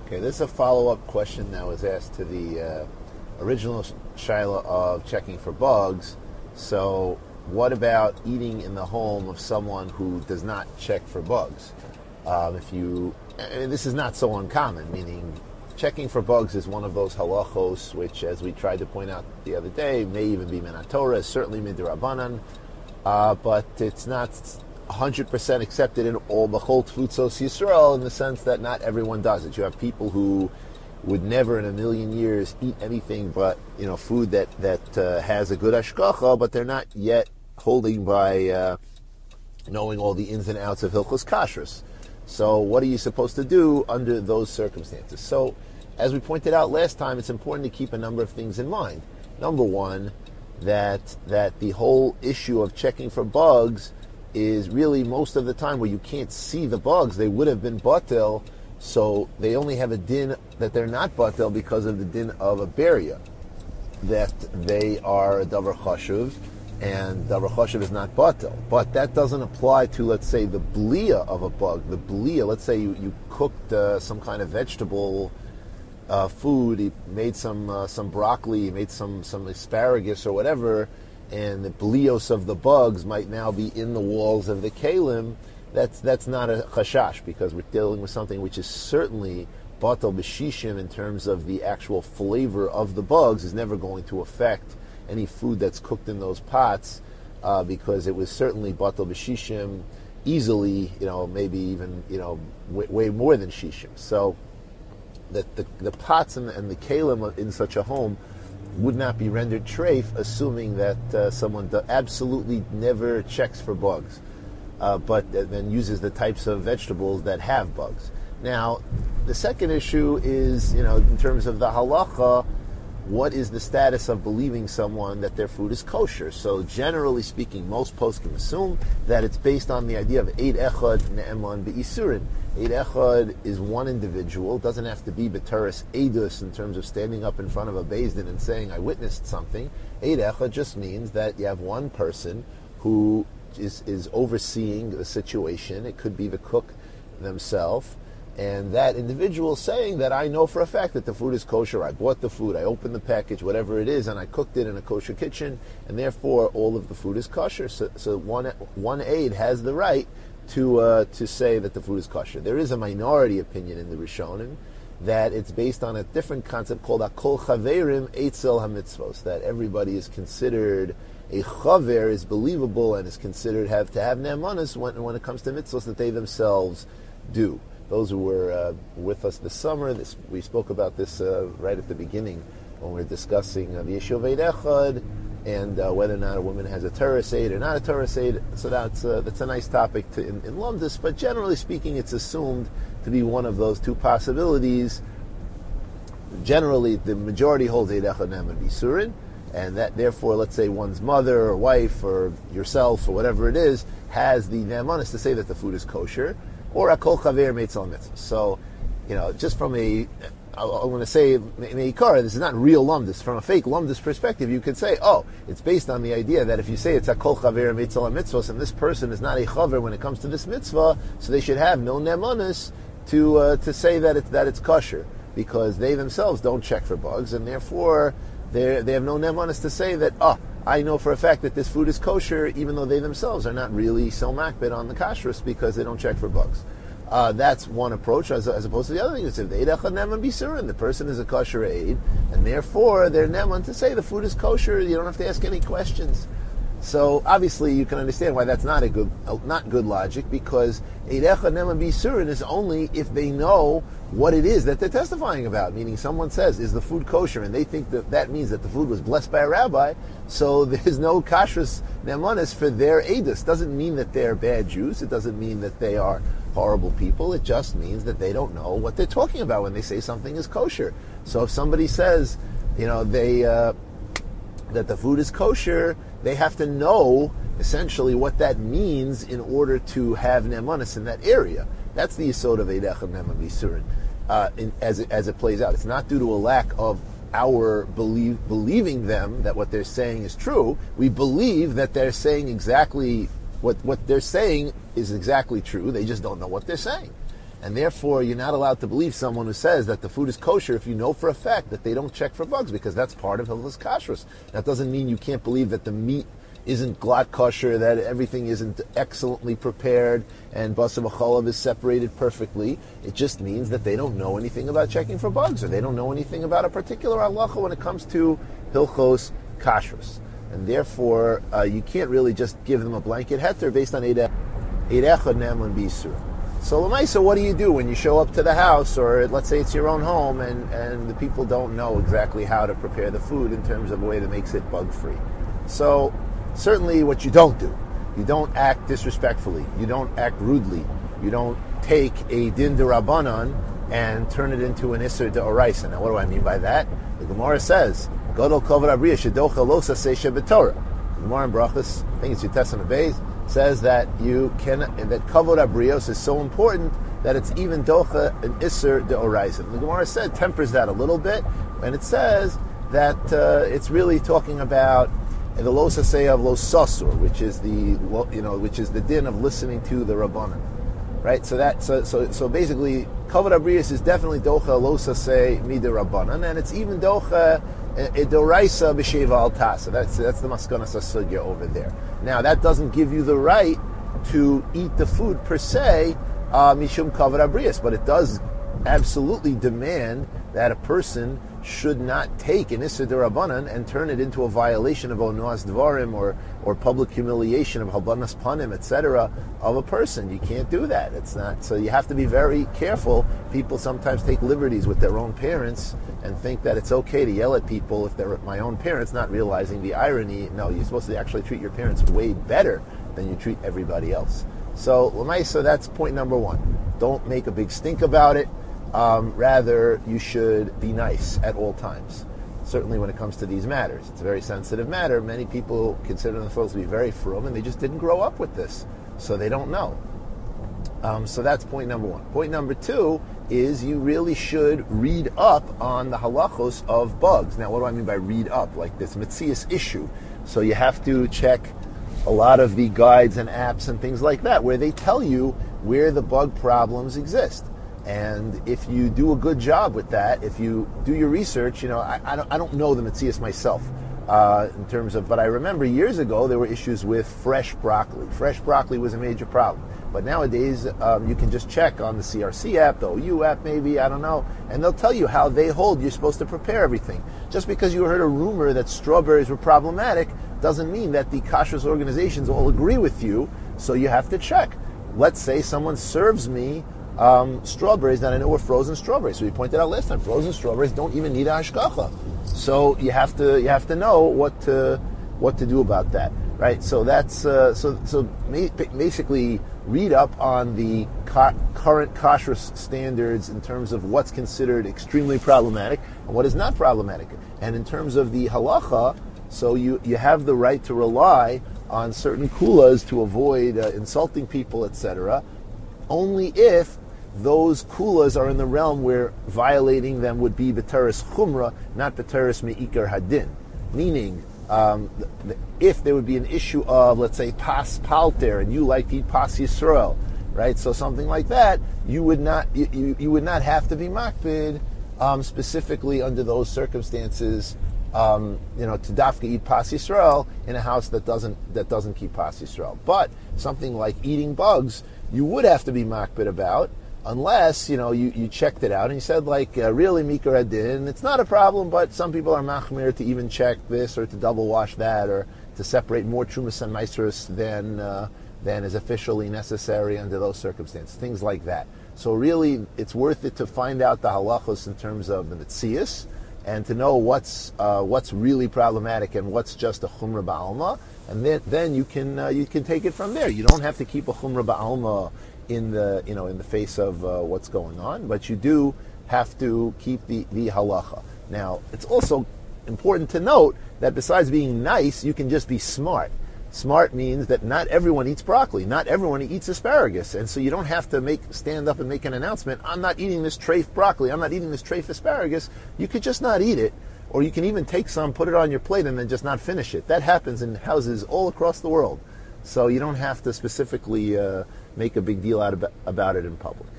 Okay, this is a follow-up question that was asked to the original shaila of checking for bugs. So, what about eating in the home of someone who does not check for bugs? This is not so uncommon, meaning checking for bugs is one of those halachos, which, as we tried to point out the other day, may even be min haTorah, certainly midrabanan, but it's not 100% accepted in all B'chol Tfutzos Yisrael, in the sense that not everyone does it. You have people who would never in a million years eat anything but food that has a good hashgacha, but they're not yet holding by knowing all the ins and outs of Hilchos Kashrus. So what are you supposed to do under those circumstances? So, as we pointed out last time, it's important to keep a number of things in mind. Number one, that the whole issue of checking for bugs is really most of the time where you can't see the bugs. They would have been batel, so they only have a din that they're not batel because of the din of a beria, that they are a davar chashuv, and davar chashuv is not batel. But that doesn't apply to, let's say, the blia of a bug. The blia, let's say you cooked some kind of vegetable food, you made some broccoli, you made some asparagus or whatever, and the blios of the bugs might now be in the walls of the kalim. That's not a chashash, because we're dealing with something which is certainly batal b'shishim in terms of the actual flavor of the bugs, is never going to affect any food that's cooked in those pots, because it was certainly batal b'shishim easily, maybe even way more than shishim. So that the pots and the kalim in such a home would not be rendered treif, assuming that someone absolutely never checks for bugs, but then uses the types of vegetables that have bugs. Now, the second issue is, in terms of the halacha, what is the status of believing someone that their food is kosher? So, generally speaking, most poskim assume that it's based on the idea of Eid Echad Ne'eman Be'isurin. Eid Echad is one individual. It doesn't have to be B'teres Eidus in terms of standing up in front of a Beis Din and saying, I witnessed something. Eid Echad just means that you have one person who is overseeing the situation. It could be the cook themselves. And that individual saying that I know for a fact that the food is kosher, I bought the food, I opened the package, whatever it is, and I cooked it in a kosher kitchen, and therefore all of the food is kosher. So one aid has the right to say that the food is kosher. There is a minority opinion in the Rishonim that it's based on a different concept called Akol Chaverim Eitzel HaMitzvos, that everybody is considered a chaver, is believable, and is considered to have ne'emanos when it comes to mitzvos that they themselves do. Those who were with us this summer, we spoke about this right at the beginning when we were discussing the issue of Eid Echad and whether or not a woman has a Torah Seid or not a Torah Seid. So that's a nice topic in Lumdus, but generally speaking, it's assumed to be one of those two possibilities. Generally, the majority holds Eid Echad Ne'eman B'Isurin, and that therefore, let's say one's mother or wife or yourself or whatever it is has the ne'emanos to say that the food is kosher, or a kol chaver meitzal mitzvah. So, just from I want to say meikara, this is not real lumdus. From a fake lumdus perspective, you could say, it's based on the idea that if you say it's a kol chaver meitzal mitzvah, and this person is not a chaver when it comes to this mitzvah, so they should have no ne'emanos to say that it's kosher, because they themselves don't check for bugs, and therefore they have no ne'emanos to say that I know for a fact that this food is kosher, even though they themselves are not really so makbid on the kashrus because they don't check for bugs. That's one approach, as opposed to the other thing. It's if the Eid Echad Ne'eman B'Isurin, the person is a kosher aid, and therefore they're ne'eman to say the food is kosher. You don't have to ask any questions. So obviously you can understand why that's not good logic, because Eid Echad Ne'eman B'Isurin is only if they know what it is that they're testifying about. Meaning, someone says, is the food kosher? And they think that means that the food was blessed by a rabbi, so there's no kashrus ne'emanis for their edus. Doesn't mean that they're bad Jews. It doesn't mean that they are horrible people. It just means that they don't know what they're talking about when they say something is kosher. So if somebody says, that the food is kosher, they have to know essentially what that means in order to have ne'emanis in that area. That's the yesod of Eid Echad Ne'eman B'Isurin. As it plays out, it's not due to a lack of our believing them that what they're saying is true. We believe that they're saying exactly what they're saying is exactly true. They just don't know what they're saying. And therefore, you're not allowed to believe someone who says that the food is kosher if you know for a fact that they don't check for bugs, because that's part of Hilchos Kashrus. That doesn't mean you can't believe that the meat isn't glatt kosher, that everything isn't excellently prepared, and basar v'chalav is separated perfectly. It just means that they don't know anything about checking for bugs, or they don't know anything about a particular halacha when it comes to Hilchos Kashrus. And therefore, you can't really just give them a blanket heter based on Eid Echad Ne'eman B'Yisur. So L'maisa, what do you do when you show up to the house, or let's say it's your own home, and the people don't know exactly how to prepare the food in terms of a way that makes it bug-free? So certainly what you don't do, you don't act disrespectfully, you don't act rudely, you don't take a din d'Rabbanan and turn it into an Isser d'Oraisa. Now what do I mean by that? The Gemara says, Gadol Kavod Abriya Shedocha Lo Saseh Shebetorah. The Gemara in Brachos, I think it's Yutes Beis, says that that Kavod Abrios is so important that it's even Docha an Isser d'Oraisa. The Gemara tempers that a little bit, and it says that it's really talking about the Lo Saseh of Lo Sasur, which is the din of listening to the Rabbanan, right? So basically, Kavod Abrius is definitely Docha Lo Saseh Mida Rabbanan, and it's even Docha Doraisa B'Sheva Al Tasa. That's the Maskana Sasugya over there. Now that doesn't give you the right to eat the food per se, Mishum Kavod Abrius, but it does absolutely demand that a person should not take an Isser D'Rabbanan and turn it into a violation of Onoas Dvarim or public humiliation of Halbanas Panim, etc. of a person. You can't do that. It's not. So you have to be very careful. People sometimes take liberties with their own parents and think that it's okay to yell at people if they're my own parents, not realizing the irony. No, you're supposed to actually treat your parents way better than you treat everybody else. So L'maisa, that's point number one. Don't make a big stink about it. Rather, you should be nice at all times. Certainly when it comes to these matters. It's a very sensitive matter. Many people consider themselves to be very frum, and they just didn't grow up with this, so they don't know. So that's point number one. Point number two is you really should read up on the halachos of bugs. Now, what do I mean by read up? Like this Metzias issue. So you have to check a lot of the guides and apps and things like that, where they tell you where the bug problems exist. And if you do a good job with that, if you do your research, I don't know the Metzias myself in terms of, but I remember years ago there were issues with fresh broccoli. Fresh broccoli was a major problem. But nowadays you can just check on the CRC app, the OU app maybe, I don't know, and they'll tell you how they hold you're supposed to prepare everything. Just because you heard a rumor that strawberries were problematic doesn't mean that the kashrus organizations all agree with you, so you have to check. Let's say someone serves me strawberries that I know are frozen strawberries. So we pointed out last time, frozen strawberries don't even need a hashgacha. So you have to know what to do about that, right? So that's basically read up on the current kashrus standards in terms of what's considered extremely problematic and what is not problematic. And in terms of the halacha, so you have the right to rely on certain kulas to avoid insulting people, etc. Only if those kulas are in the realm where violating them would be b'teres chumra, not b'teres me'ikar hadin. Meaning, if there would be an issue of, let's say, pas palter, and you like to eat pas Yisrael, right? So something like that, you would not have to be makpid specifically under those circumstances. To dafka eat pas Yisrael in a house that doesn't keep pas Yisrael. But something like eating bugs, you would have to be makpid about, unless you checked it out and you said really mikar adin, it's not a problem, but some people are machmir to even check this or to double wash that or to separate more trumas and maasros than is officially necessary under those circumstances, things like that. So really, it's worth it to find out the halachos in terms of the metzias and to know what's really problematic and what's just a chumra ba'alma, and then you can take it from there. You don't have to keep a chumra ba'alma in the face of what's going on, but you do have to keep the halacha. Now, it's also important to note that besides being nice, you can just be smart. Smart means that not everyone eats broccoli, not everyone eats asparagus, and so you don't have to stand up and make an announcement, I'm not eating this treif broccoli, I'm not eating this treif asparagus. You could just not eat it, or you can even take some, put it on your plate, and then just not finish it. That happens in houses all across the world. So you don't have to specifically make a big deal about it in public.